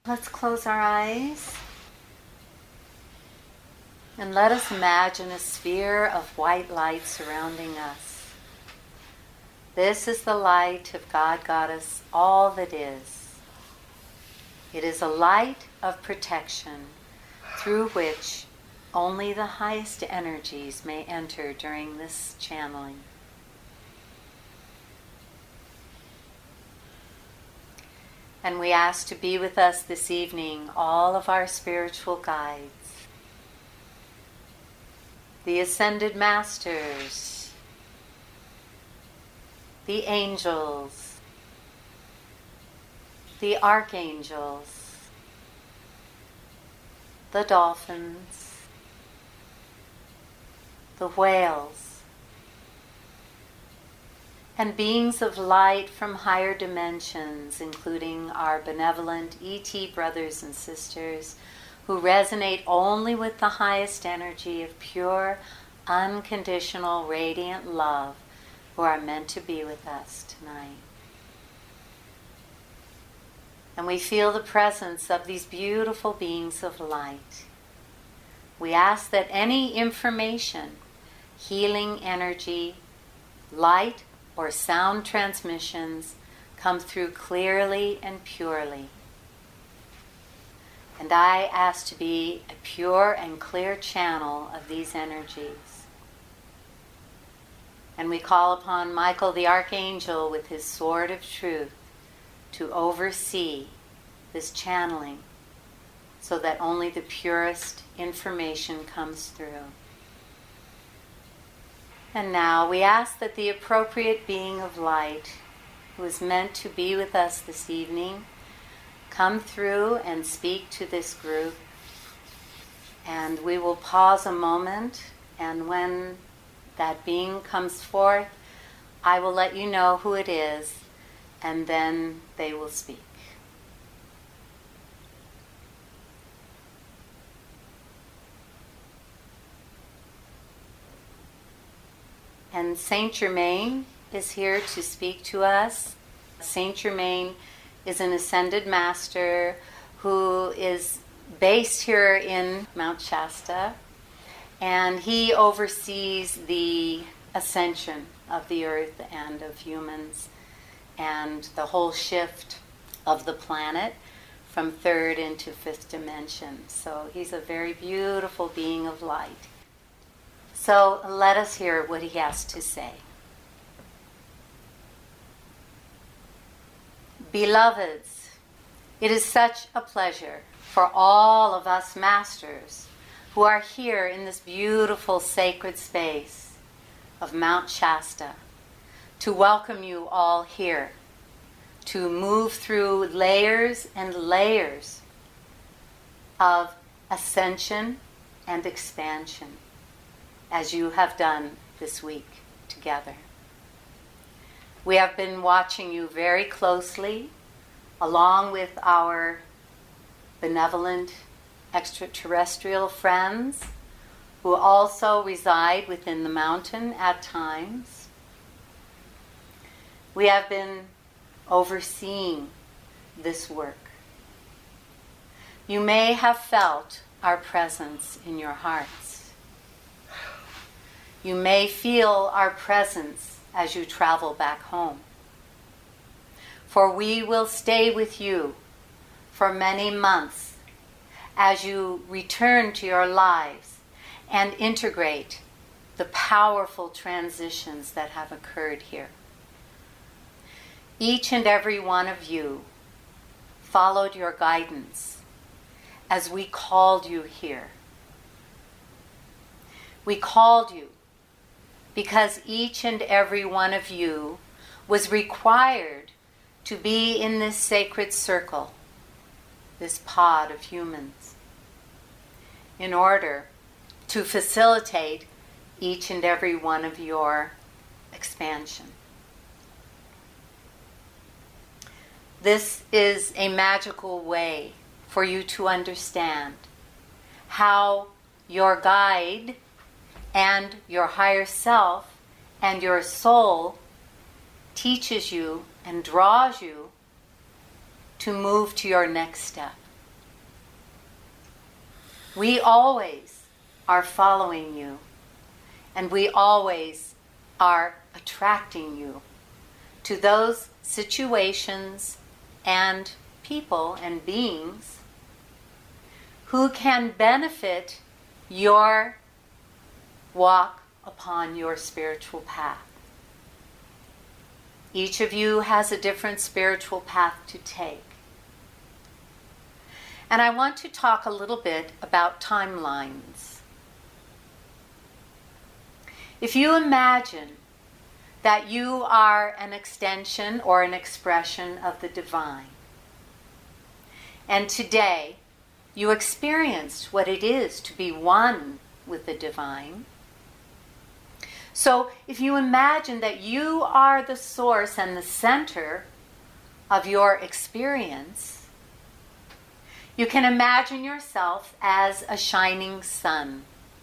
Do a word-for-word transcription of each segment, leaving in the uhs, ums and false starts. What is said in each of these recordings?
Let's close our eyes and let us imagine a sphere of white light surrounding us. This is the light of God Goddess, all that is. It is a light of protection through which only the highest energies may enter during this channeling. And we ask to be with us this evening all of our spiritual guides, the ascended masters, the angels, the archangels, the dolphins, the whales, and beings of light from higher dimensions, including our benevolent E T brothers and sisters who resonate only with the highest energy of pure, unconditional, radiant love, who are meant to be with us tonight. And we feel the presence of these beautiful beings of light. We ask that any information, healing energy, light, or sound transmissions come through clearly and purely. And I ask to be a pure and clear channel of these energies. And we call upon Michael the Archangel with his sword of truth to oversee this channeling so that only the purest information comes through. And now we ask that the appropriate being of light who is meant to be with us this evening come through and speak to this group. And we will pause a moment, and when that being comes forth, I will let you know who it is, and then they will speak. And Saint Germain is here to speak to us. Saint Germain is an ascended master who is based here in Mount Shasta, and he oversees the ascension of the earth and of humans and the whole shift of the planet from third into fifth dimension. So he's a very beautiful being of light. So let us hear what he has to say. Beloveds, it is such a pleasure for all of us masters who are here in this beautiful sacred space of Mount Shasta to welcome you all here, to move through layers and layers of ascension and expansion, as you have done this week together. We have been watching you very closely, along with our benevolent extraterrestrial friends who also reside within the mountain at times. We have been overseeing this work. You may have felt our presence in your hearts. You may feel our presence as you travel back home. For we will stay with you for many months as you return to your lives and integrate the powerful transitions that have occurred here. Each and every one of you followed your guidance as we called you here. We called you because each and every one of you was required to be in this sacred circle, this pod of humans, in order to facilitate each and every one of your expansion. This is a magical way for you to understand how your guide and your higher self and your soul teaches you and draws you to move to your next step. We always are following you, and we always are attracting you to those situations and people and beings who can benefit your walk upon your spiritual path. Each of you has a different spiritual path to take. And I want to talk a little bit about timelines. If you imagine that you are an extension or an expression of the divine, and today you experienced what it is to be one with the divine, so if you imagine that you are the source and the center of your experience, you can imagine yourself as a shining sun.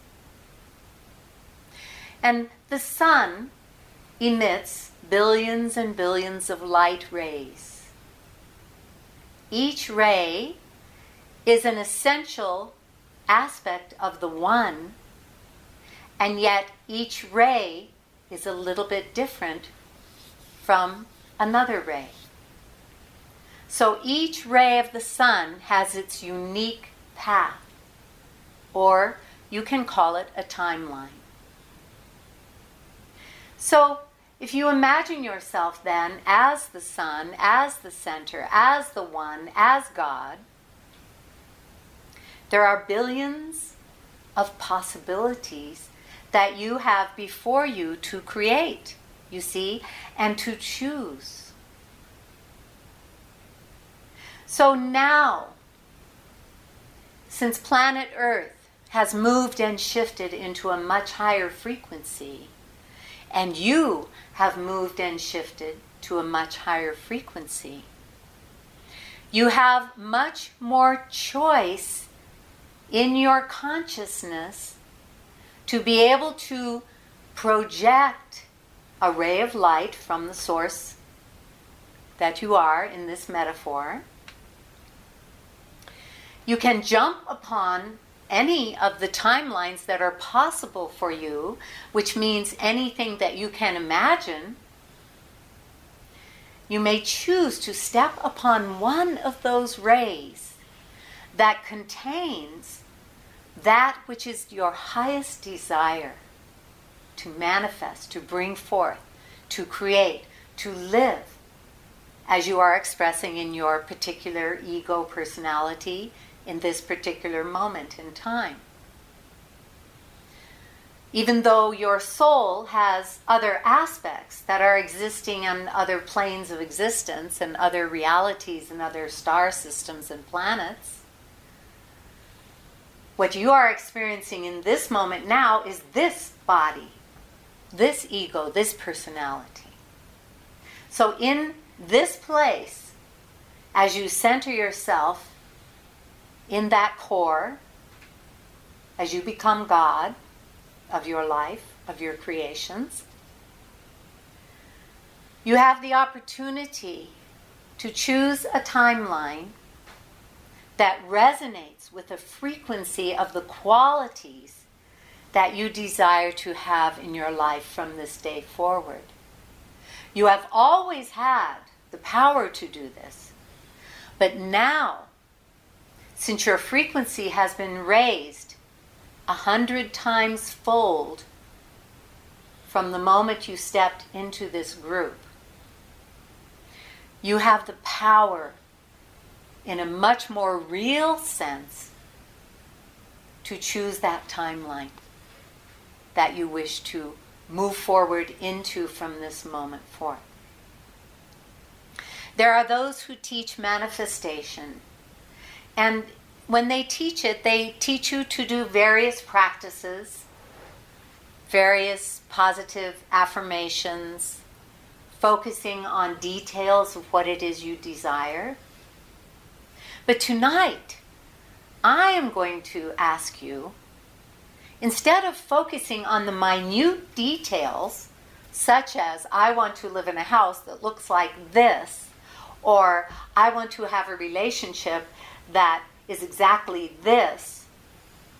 And the sun emits billions and billions of light rays. Each ray is an essential aspect of the one, and yet each ray is a little bit different from another ray. So each ray of the sun has its unique path, or you can call it a timeline. So if you imagine yourself then as the sun, as the center, as the one, as God, there are billions of possibilities that you have before you to create, you see, and to choose. So now, since planet Earth has moved and shifted into a much higher frequency, and you have moved and shifted to a much higher frequency, you have much more choice in your consciousness to be able to project a ray of light from the source that you are in this metaphor. You can jump upon any of the timelines that are possible for you, which means anything that you can imagine. You may choose to step upon one of those rays that contains that which is your highest desire to manifest, to bring forth, to create, to live, as you are expressing in your particular ego personality in this particular moment in time. Even though your soul has other aspects that are existing on other planes of existence and other realities and other star systems and planets, what you are experiencing in this moment now is this body, this ego, this personality. So in this place, as you center yourself in that core, as you become God of your life, of your creations, you have the opportunity to choose a timeline that resonates with the frequency of the qualities that you desire to have in your life from this day forward. You have always had the power to do this, but now, since your frequency has been raised a hundred times fold from the moment you stepped into this group, you have the power in a much more real sense to choose that timeline that you wish to move forward into from this moment forth. There are those who teach manifestation, and when they teach it, they teach you to do various practices, various positive affirmations, focusing on details of what it is you desire. But tonight, I am going to ask you, instead of focusing on the minute details, such as, I want to live in a house that looks like this, or I want to have a relationship that is exactly this,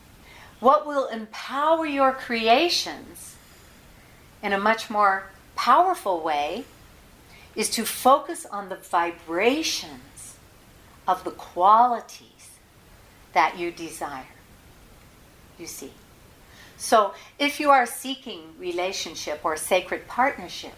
What will empower your creations in a much more powerful way is to focus on the vibrations of the qualities that you desire. You see. So if you are seeking relationship or sacred partnership,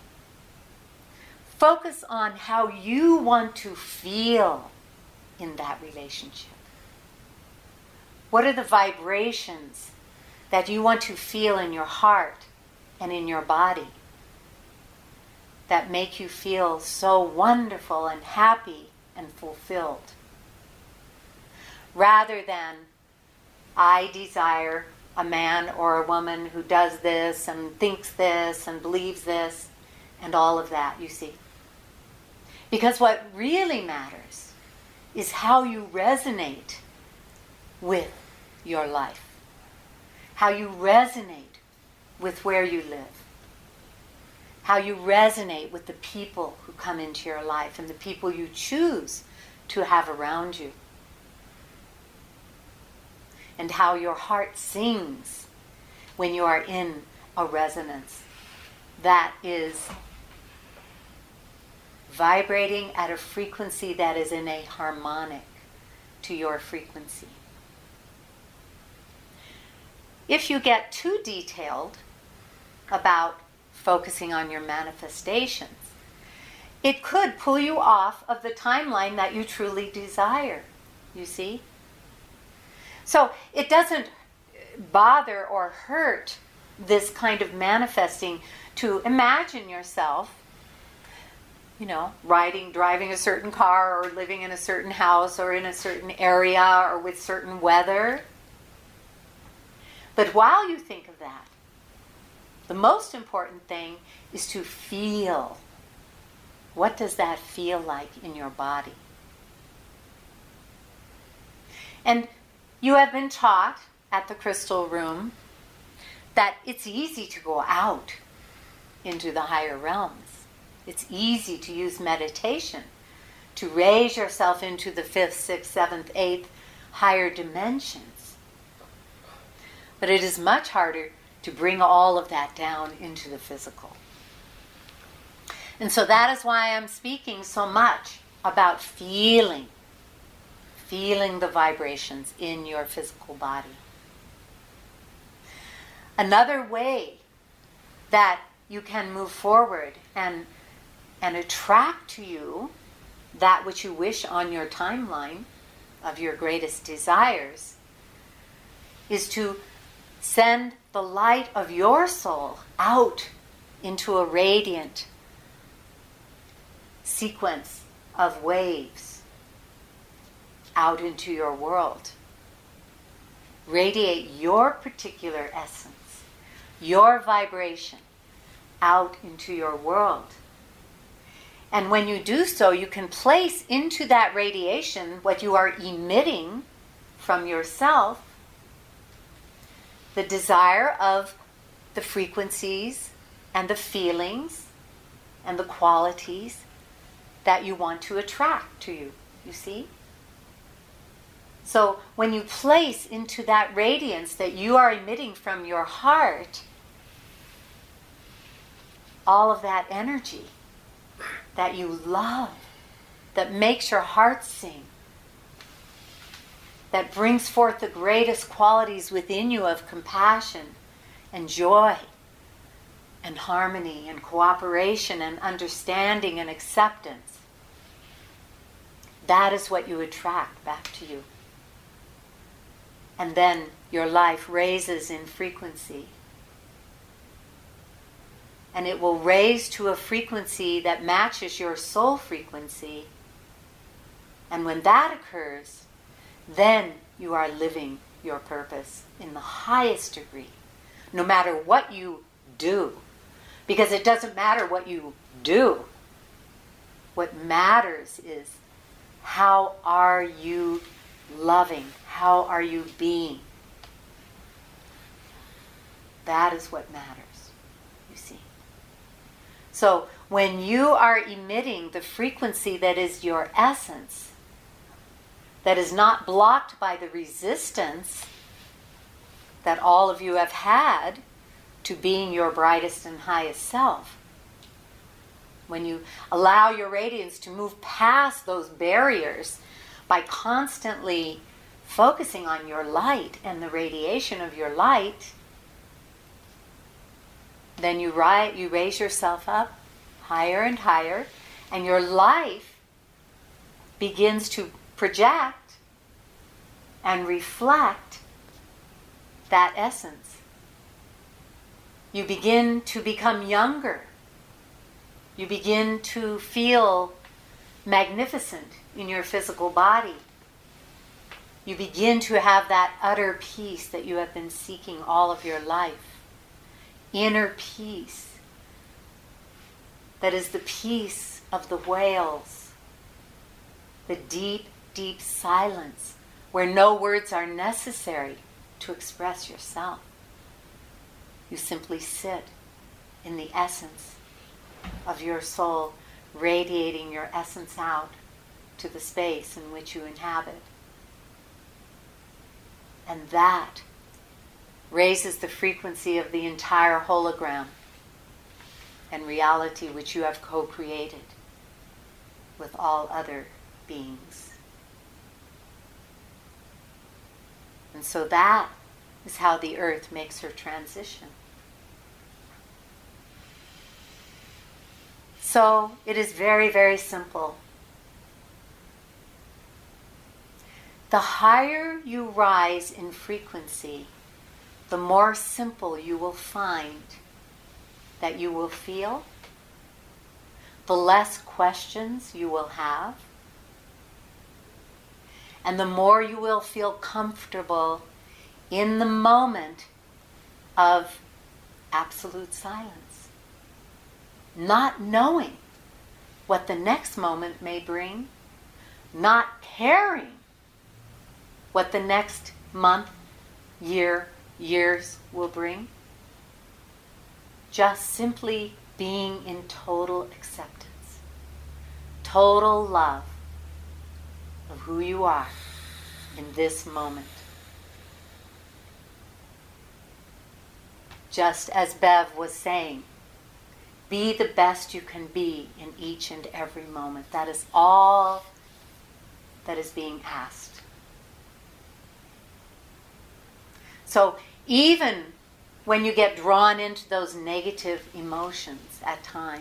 focus on how you want to feel in that relationship. What are the vibrations that you want to feel in your heart and in your body that make you feel so wonderful and happy and fulfilled? Rather than, I desire a man or a woman who does this and thinks this and believes this and all of that, you see. Because what really matters is how you resonate with your life, how you resonate with where you live, how you resonate with the people who come into your life and the people you choose to have around you, and how your heart sings when you are in a resonance that is vibrating at a frequency that is in a harmonic to your frequency. If you get too detailed about focusing on your manifestations, it could pull you off of the timeline that you truly desire, you see? So it doesn't bother or hurt this kind of manifesting to imagine yourself, you know, riding, driving a certain car or living in a certain house or in a certain area or with certain weather. But while you think of that, the most important thing is to feel. What does that feel like in your body? And you have been taught at the Crystal Room that it's easy to go out into the higher realms. It's easy to use meditation to raise yourself into the fifth, sixth, seventh, eighth higher dimensions. But it is much harder to bring all of that down into the physical. And so that is why I'm speaking so much about feeling. Feeling the vibrations in your physical body. Another way that you can move forward and, and attract to you that which you wish on your timeline of your greatest desires is to send the light of your soul out into a radiant sequence of waves out into your world. Radiate your particular essence, your vibration out into your world. And when you do so, you can place into that radiation what you are emitting from yourself, the desire of the frequencies and the feelings and the qualities that you want to attract to you, you see? So when you place into that radiance that you are emitting from your heart, all of that energy that you love, that makes your heart sing, that brings forth the greatest qualities within you of compassion and joy and harmony and cooperation and understanding and acceptance, that is what you attract back to you. And then your life raises in frequency. And it will raise to a frequency that matches your soul frequency. And when that occurs, then you are living your purpose in the highest degree, no matter what you do. Because it doesn't matter what you do. What matters is, how are you loving? How are you being? That is what matters, you see. So when you are emitting the frequency that is your essence, that is not blocked by the resistance that all of you have had to being your brightest and highest self. When you allow your radiance to move past those barriers by constantly focusing on your light and the radiation of your light, then you, ri- you raise yourself up higher and higher, and your life begins to project and reflect that essence. You begin to become younger. You begin to feel magnificent in your physical body. You begin to have that utter peace that you have been seeking all of your life. Inner peace. That is the peace of the whales. The deep, deep silence where no words are necessary to express yourself. You simply sit in the essence of your soul, radiating your essence out to the space in which you inhabit. And that raises the frequency of the entire hologram and reality which you have co-created with all other beings. And so that is how the earth makes her transition. So it is very, very simple. The higher you rise in frequency, the more simple you will find that you will feel, the less questions you will have, and the more you will feel comfortable in the moment of absolute silence, not knowing what the next moment may bring, not caring what the next month, year, years will bring, just simply being in total acceptance, total love of who you are in this moment. Just as Bev was saying, be the best you can be in each and every moment. That is all that is being asked. So even when you get drawn into those negative emotions at times,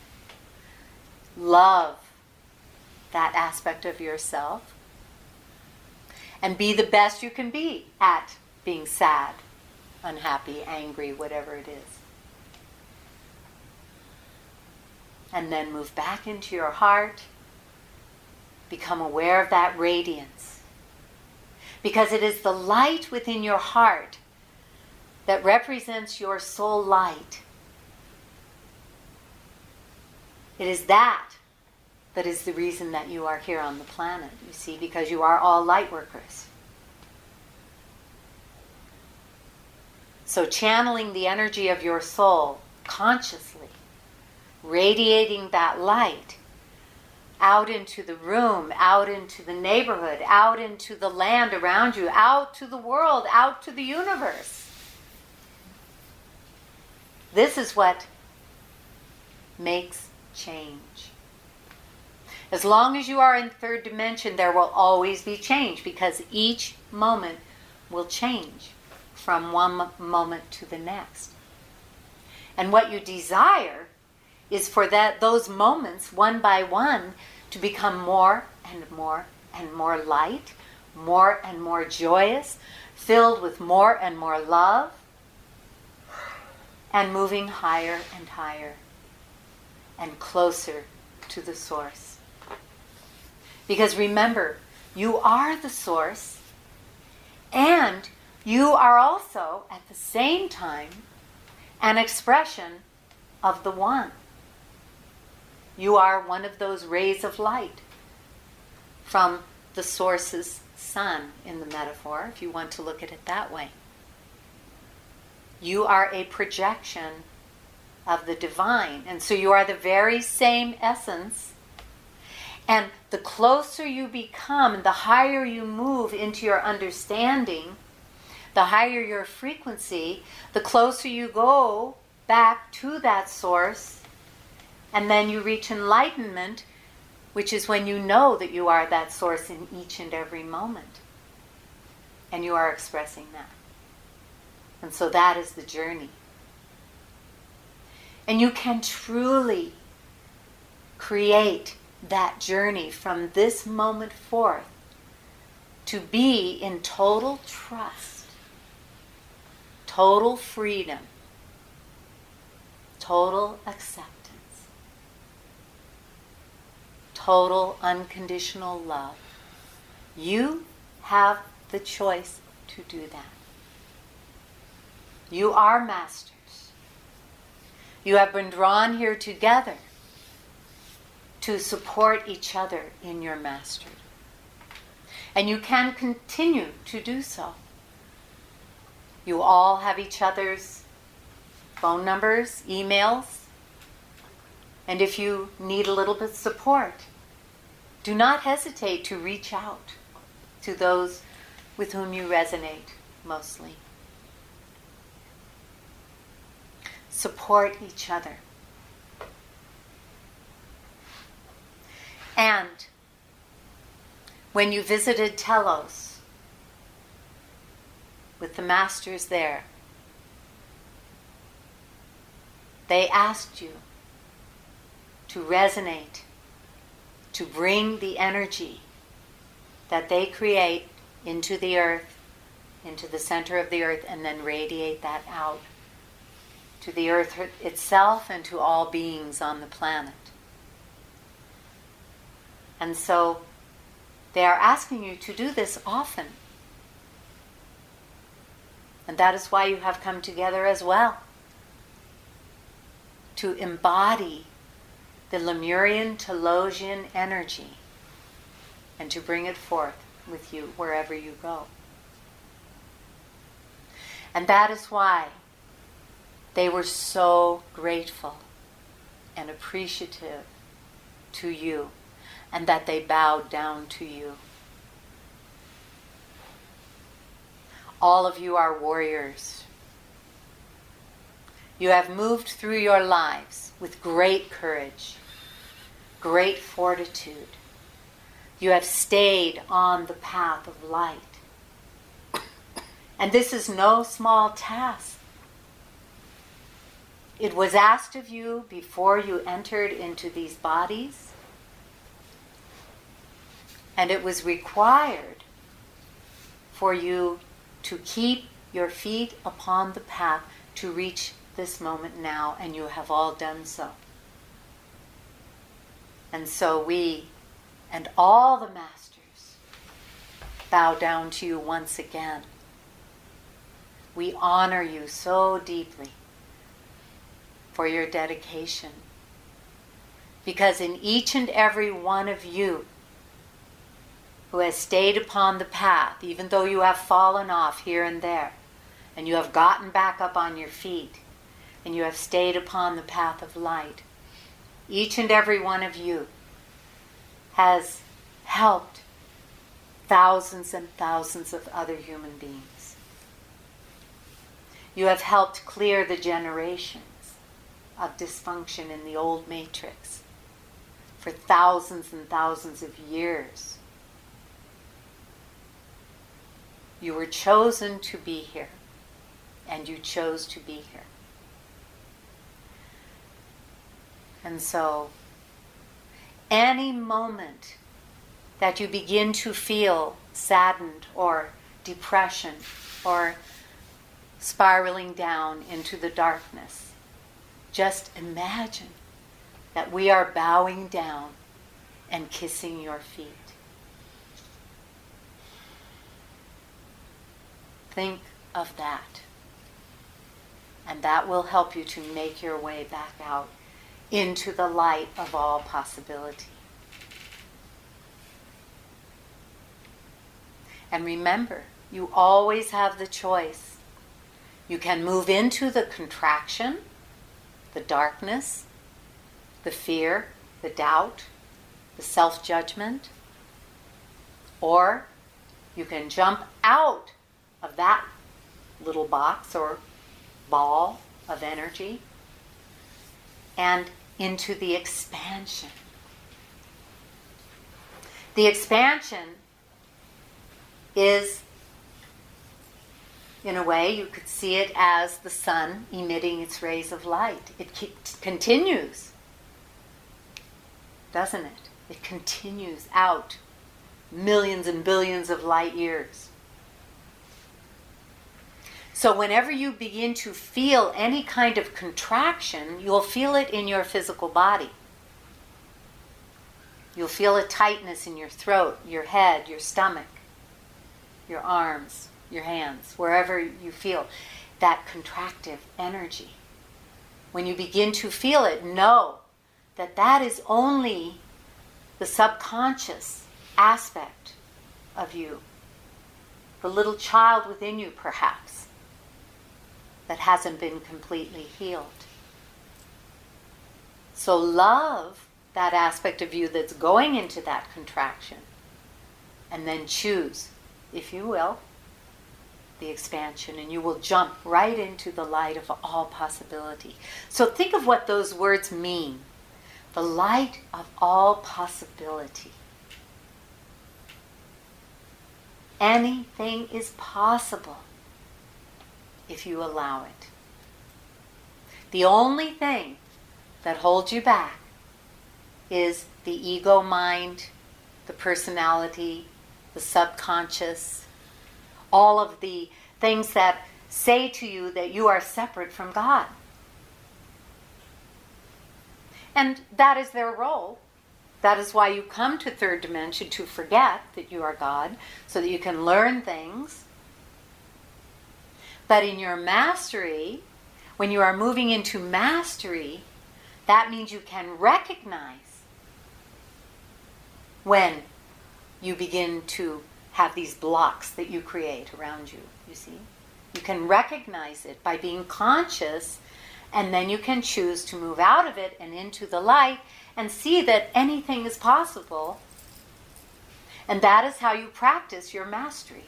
love that aspect of yourself and be the best you can be at being sad, unhappy, angry, whatever it is. And then move back into your heart, become aware of that radiance. Because it is the light within your heart that represents your soul light. It is that that is the reason that you are here on the planet, you see, because you are all light workers. So channeling the energy of your soul consciously, radiating that light out into the room, out into the neighborhood, out into the land around you, out to the world, out to the universe. This is what makes change. As long as you are in third dimension, there will always be change, because each moment will change from one moment to the next. And what you desire is for that those moments, one by one, to become more and more and more light, more and more joyous, filled with more and more love, and moving higher and higher and closer to the source. Because remember, you are the source, and you are also, at the same time, an expression of the one. You are one of those rays of light from the source's sun, in the metaphor, if you want to look at it that way. You are a projection of the divine, and so you are the very same essence. And the closer you become, the higher you move into your understanding, The higher your frequency, the closer you go back to that source, and then you reach enlightenment, which is when you know that you are that source in each and every moment. And you are expressing that. And so that is the journey. And you can truly create that journey from this moment forth to be in total trust, total freedom, total acceptance, total unconditional love. You have the choice to do that. You are masters. You have been drawn here together to support each other in your mastery. And you can continue to do so. You all have each other's phone numbers, emails, and if you need a little bit of support, do not hesitate to reach out to those with whom you resonate mostly. Support each other. And when you visited Telos with the masters there, they asked you to resonate, to bring the energy that they create into the earth, into the center of the earth, and then radiate that out to the earth itself and to all beings on the planet. And so they are asking you to do this often. And that is why you have come together as well. To embody the Lemurian Telosian energy and to bring it forth with you wherever you go. And that is why they were so grateful and appreciative to you, and that they bowed down to you. All of you are warriors. You have moved through your lives with great courage, great fortitude. You have stayed on the path of light. And this is no small task. It was asked of you before you entered into these bodies, and it was required for you to keep your feet upon the path to reach this moment now, and you have all done so. And so we and all the masters bow down to you once again. We honor you so deeply for your dedication, because in each and every one of you who has stayed upon the path, even though you have fallen off here and there, and you have gotten back up on your feet, and you have stayed upon the path of light, each and every one of you has helped thousands and thousands of other human beings. You have helped clear the generations of dysfunction in the old matrix for thousands and thousands of years. You were chosen to be here, and you chose to be here. And so, any moment that you begin to feel saddened or depression or spiraling down into the darkness, just imagine that we are bowing down and kissing your feet. Think of that. And that will help you to make your way back out into the light of all possibility. And remember, you always have the choice. You can move into the contraction, the darkness, the fear, the doubt, the self-judgment, or you can jump out of that little box or ball of energy, and into the expansion. The expansion is, in a way, you could see it as the sun emitting its rays of light. It keeps, continues, doesn't it? It continues out millions and billions of light years. So whenever you begin to feel any kind of contraction, you'll feel it in your physical body. You'll feel a tightness in your throat, your head, your stomach, your arms, your hands, wherever you feel that contractive energy. When you begin to feel it, know that that is only the subconscious aspect of you, the little child within you perhaps, that hasn't been completely healed. So love that aspect of you that's going into that contraction, and then choose, if you will, the expansion, and you will jump right into the light of all possibility. So think of what those words mean. The light of all possibility. Anything is possible if you allow it. The only thing that holds you back is the ego mind, the personality, the subconscious, all of the things that say to you that you are separate from God. And that is their role. That is why you come to third dimension, to forget that you are God, so that you can learn things. But in your mastery, when you are moving into mastery, that means you can recognize when you begin to have these blocks that you create around you, you see? You can recognize it by being conscious, and then you can choose to move out of it and into the light and see that anything is possible. And that is how you practice your mastery.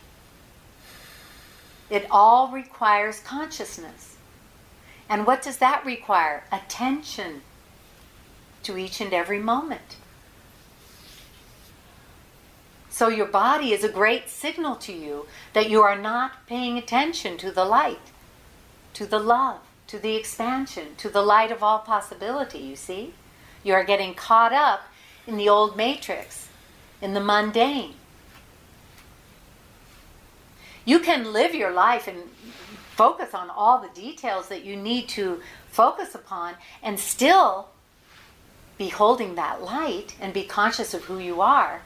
It all requires consciousness. And what does that require? Attention to each and every moment. So your body is a great signal to you that you are not paying attention to the light, to the love, to the expansion, to the light of all possibility, you see? You are getting caught up in the old matrix, in the mundane. You can live your life and focus on all the details that you need to focus upon and still be holding that light and be conscious of who you are.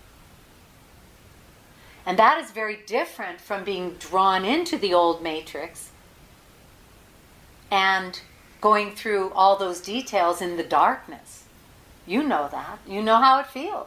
And that is very different from being drawn into the old matrix and going through all those details in the darkness. You know that. You know how it feels.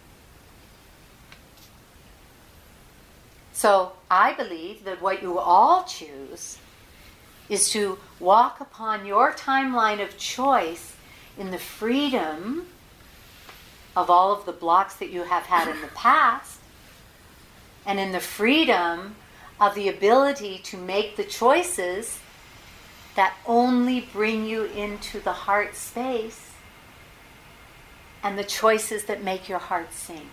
So I believe that what you all choose is to walk upon your timeline of choice in the freedom of all of the blocks that you have had in the past, and in the freedom of the ability to make the choices that only bring you into the heart space, and the choices that make your heart sing.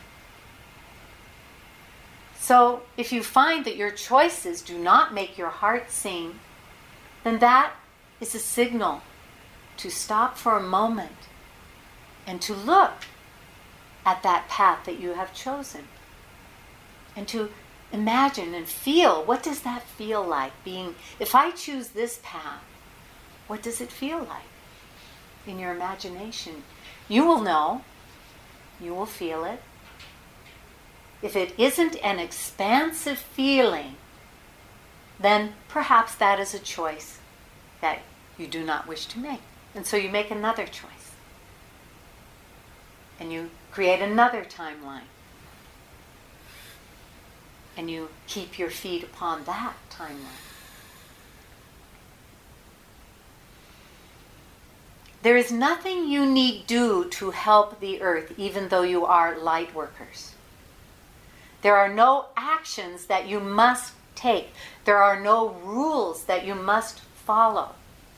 So if you find that your choices do not make your heart sing, then that is a signal to stop for a moment and to look at that path that you have chosen. And to imagine and feel, what does that feel like? Being, if I choose this path, what does it feel like? In your imagination, you will know, you will feel it. If it isn't an expansive feeling, then perhaps that is a choice that you do not wish to make. And so you make another choice. And you create another timeline. And you keep your feet upon that timeline. There is nothing you need do to help the earth, even though you are light workers. There are no actions that you must take. There are no rules that you must follow.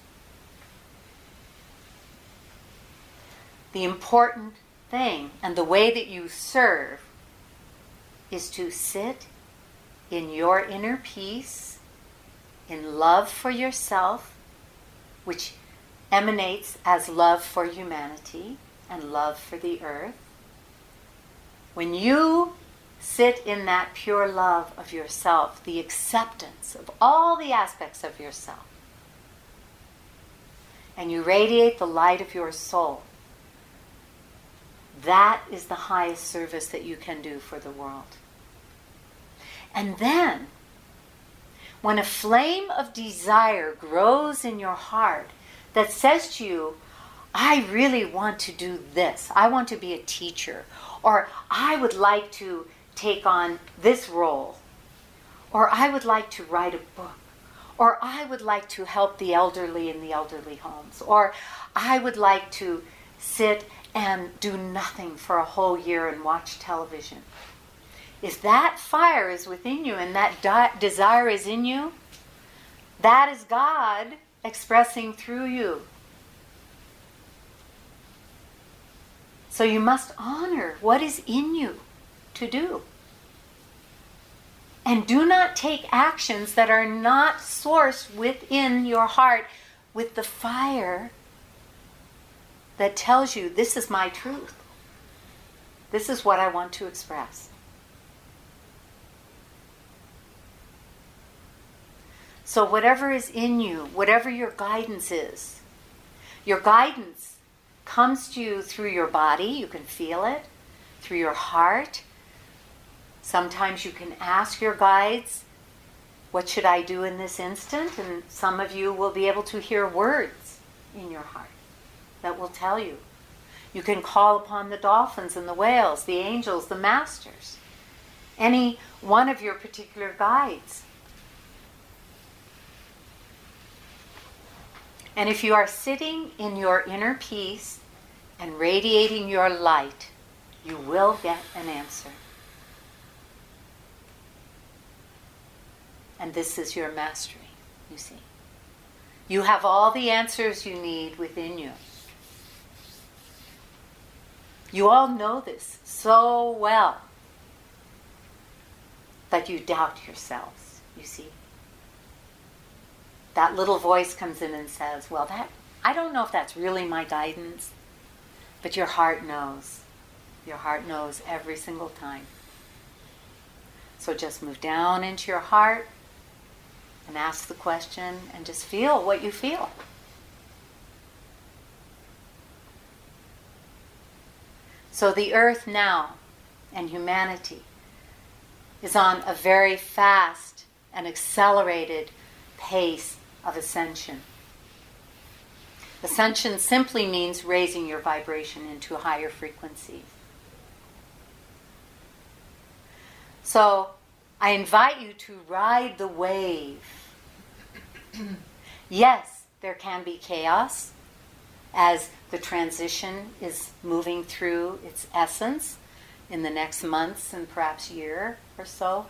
The important thing and the way that you serve is to sit in your inner peace, in love for yourself, which emanates as love for humanity and love for the earth. When you sit in that pure love of yourself, the acceptance of all the aspects of yourself, and you radiate the light of your soul, that is the highest service that you can do for the world. And then, when a flame of desire grows in your heart that says to you, I really want to do this. I want to be a teacher. Or I would like to take on this role. Or I would like to write a book. Or I would like to help the elderly in the elderly homes. Or I would like to sit and do nothing for a whole year and watch television. If that fire is within you and that di- desire is in you, that is God expressing through you. So you must honor what is in you to do. And do not take actions that are not sourced within your heart with the fire that tells you, this is my truth. This is what I want to express. So whatever is in you, whatever your guidance is, your guidance comes to you through your body. You can feel it, through your heart. Sometimes you can ask your guides, what should I do in this instant? And some of you will be able to hear words in your heart that will tell you. You can call upon the dolphins and the whales, the angels, the masters, any one of your particular guides. And if you are sitting in your inner peace and radiating your light, you will get an answer. And this is your mastery, you see. You have all the answers you need within you. You all know this so well, but you doubt yourselves, you see. That little voice comes in and says, well, that I don't know if that's really my guidance, but your heart knows. Your heart knows every single time. So just move down into your heart and ask the question and just feel what you feel. So the earth now and humanity is on a very fast and accelerated pace of ascension. Ascension simply means raising your vibration into higher frequencies. So I invite you to ride the wave. Yes, there can be chaos as the transition is moving through its essence in the next months and perhaps year or so.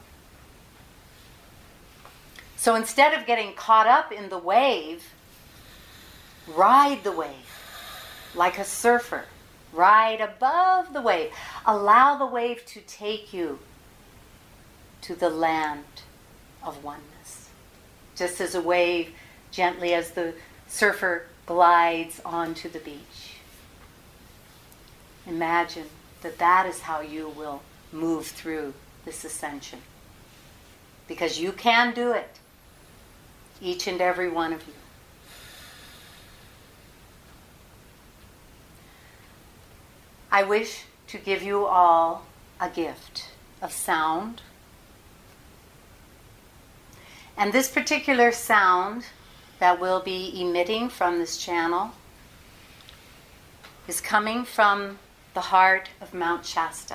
So instead of getting caught up in the wave, ride the wave like a surfer. Ride above the wave. Allow the wave to take you to the land of oneness. Just as a wave, gently as the surfer glides onto the beach. Imagine that that is how you will move through this ascension. Because you can do it. Each and every one of you. I wish to give you all a gift of sound. And this particular sound that will be emitting from this channel is coming from the heart of Mount Shasta.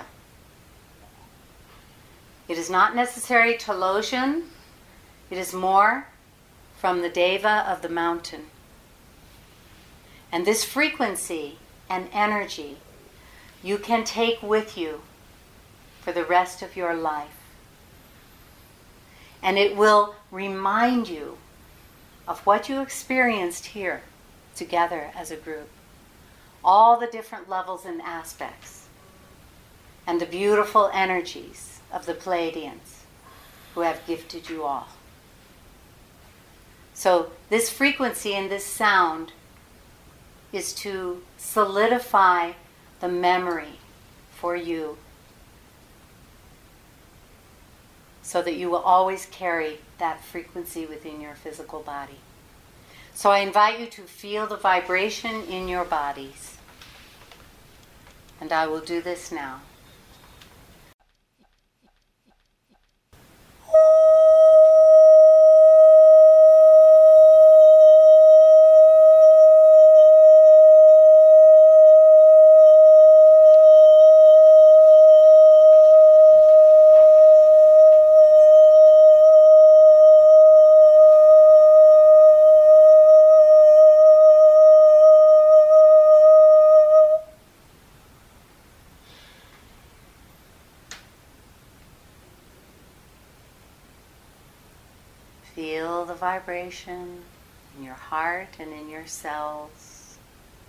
It is not necessary Talosian. It is more from the Deva of the mountain. And this frequency and energy you can take with you for the rest of your life. And it will remind you of what you experienced here together as a group. All the different levels and aspects. And the beautiful energies of the Pleiadians who have gifted you all. So this frequency and this sound is to solidify the memory for you so that you will always carry that frequency within your physical body. So I invite you to feel the vibration in your bodies. And I will do this now. Feel the vibration in your heart and in your cells.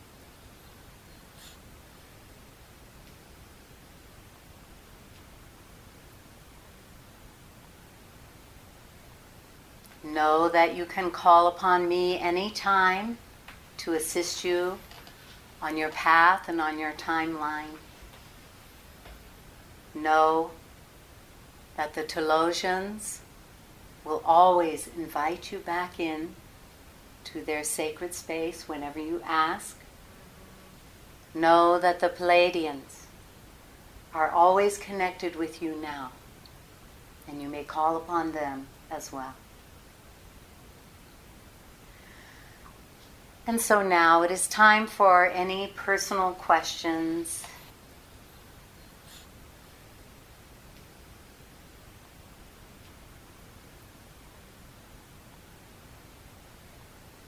Know that you can call upon me anytime to assist you on your path and on your timeline. Know that the Telosians will always invite you back in to their sacred space whenever you ask. Know that the Pleiadians are always connected with you now, and you may call upon them as well. And so now it is time for any personal questions